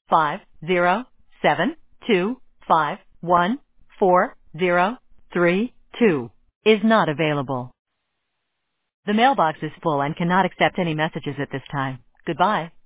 507251432 is not available. The mailbox is full and cannot accept any messages at this time. Goodbye.